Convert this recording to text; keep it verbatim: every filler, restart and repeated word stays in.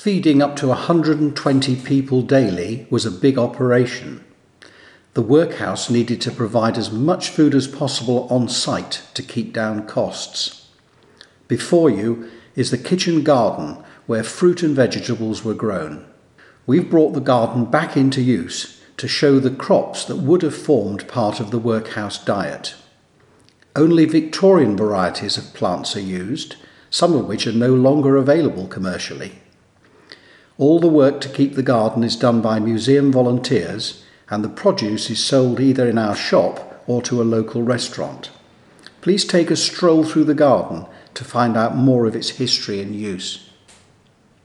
Feeding up to one hundred twenty people daily was a big operation. The workhouse needed to provide as much food as possible on site to keep down costs. Before you is the kitchen garden where fruit and vegetables were grown. We've brought the garden back into use to show the crops that would have formed part of the workhouse diet. Only Victorian varieties of plants are used, some of which are no longer available commercially. All the work to keep the garden is done by museum volunteers, and the produce is sold either in our shop or to a local restaurant. Please take a stroll through the garden to find out more of its history and use.